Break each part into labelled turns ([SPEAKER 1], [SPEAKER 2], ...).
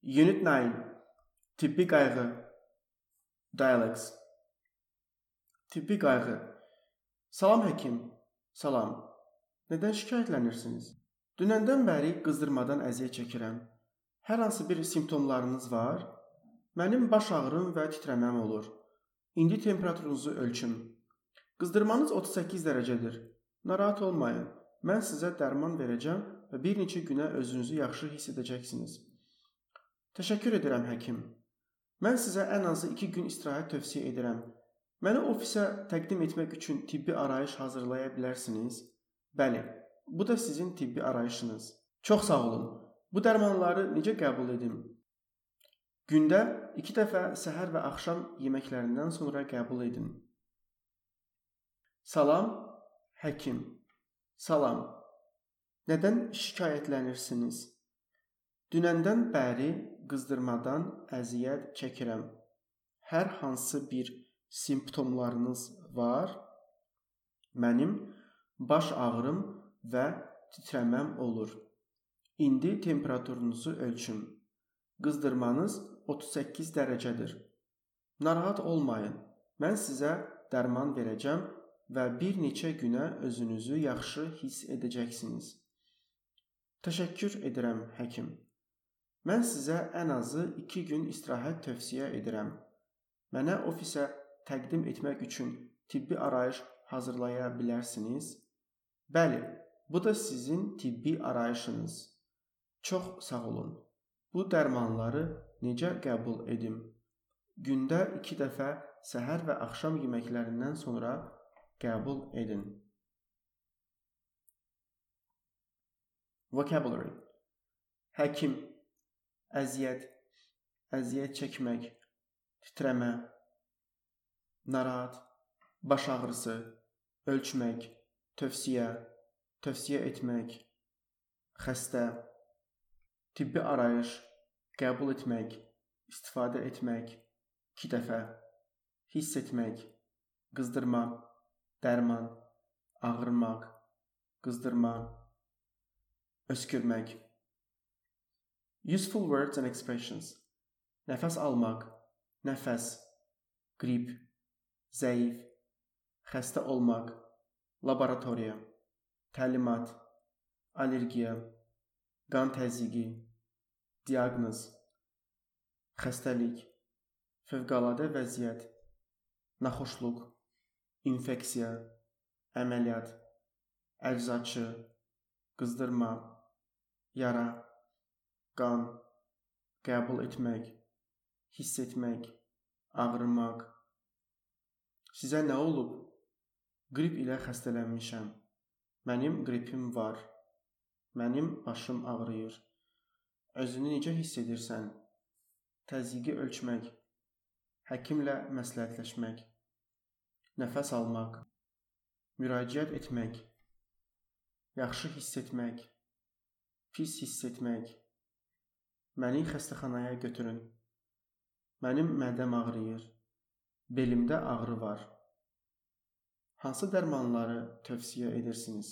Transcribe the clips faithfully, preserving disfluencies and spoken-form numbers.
[SPEAKER 1] Unit nine Tibbi qayğı Dialects Tibbi qayğı Salam həkim, salam. Nədən şikayətlənirsiniz? Dünəndən bəri qızdırmadan əziyyət çəkirəm. Hər hansı bir simptomlarınız var? Mənim baş ağrım və titrəməm olur. İndi temperaturunuzu ölçüm. Qızdırmanız otuz səkkiz dərəcədir. Narahat olmayın. Mən sizə dərman verəcəm və bir neçə günə özünüzü yaxşı hiss edəcəksiniz. Təşəkkür edirəm, həkim. Mən sizə ən azı iki gün istirahət tövsiyə edirəm. Məni ofisə təqdim etmək üçün tibbi arayış hazırlaya bilərsiniz? Bəli, bu da sizin tibbi arayışınız. Çox sağ olun. Bu dərmanları necə qəbul edim? Gündə iki dəfə səhər və axşam yeməklərindən sonra qəbul edin. Salam, həkim. Salam. Nədən şikayətlənirsiniz? Dünəndən bəri qızdırmadan əziyyət çəkirəm. Hər hansı bir simptomlarınız var? Mənim baş ağrım və titrəməm olur. İndi temperaturunuzu ölçüm. Qızdırmanız otuz səkkiz dərəcədir. Narahat olmayın. Mən sizə dərman verəcəm və bir neçə günə özünüzü yaxşı hiss edəcəksiniz. Təşəkkür edirəm, həkim. Mən sizə ən azı iki gün istirahət tövsiyə edirəm. Mənə ofisə təqdim etmək üçün tibbi arayış hazırlaya bilərsiniz? Bəli, bu da sizin tibbi arayışınız. Çox sağ olun. Bu dərmanları necə qəbul edim? Gündə iki dəfə səhər və axşam yeməklərindən sonra qəbul edin. Vocabulary Həkim, əziyyət, əziyyət çəkmək, titrəmə, narahat, baş ağrısı, ölçmək, tövsiyə, tövsiyə etmək, xəstə, tibbi arayış, qəbul etmək, istifadə etmək, iki dəfə, hiss etmək, qızdırma, dərman, ağrımaq, qızdırma, öskürmək. Useful words and expressions. Nəfəs almaq, nəfəs, qrip, zəif, xəstə olmaq, laboratoriya, təlimat, allergiya, qan təzyiqi, diaqnoz, xəstəlik, fövqəladə vəziyyət, naxoşluq, infeksiya, əməliyyat, əczaçı, qızdırma, yara, qan, qəbul etmək, hiss etmək, ağrımaq. Sizə nə olub? Qrip ilə xəstələnmişəm. Mənim qripim var. Mənim başım ağrıyır. Özünü necə hiss edirsən? Təzyiqi ölçmək, həkimlə məsləhətləşmək, nəfəs almaq, müraciət etmək, yaxşı hiss etmək, pis hiss etmək. Məni xəstəxanaya götürün. Mənim mədəm ağrıyır. Belimdə ağrı var. Hansı dərmanları tövsiyə edirsiniz?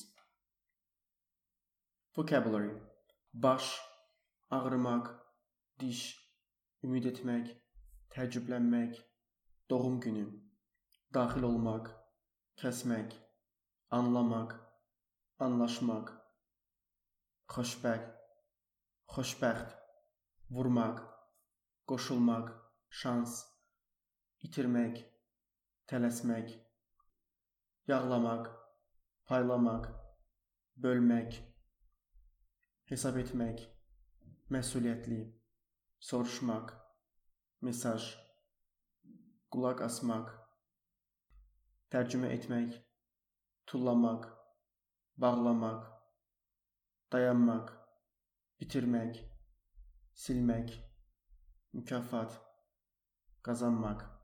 [SPEAKER 1] Vocabulary Baş, ağrımaq, diş, ümid etmək, təəccüblənmək, doğum günü, daxil olmaq, kəsmək, anlamaq, anlaşmaq, xoşbəxt, xoşbəxt, vurmaq, qoşulmaq, şans, itirmək, tələsmək, yağlamaq, paylamaq, bölmək, hesab etmək, məsuliyyətli, soruşmaq, mesaj, qulaq asmaq, tərcümə etmək, tullamaq, bağlamaq, dayanmaq, bitirmək, silmək, mükafat, qazanmaq.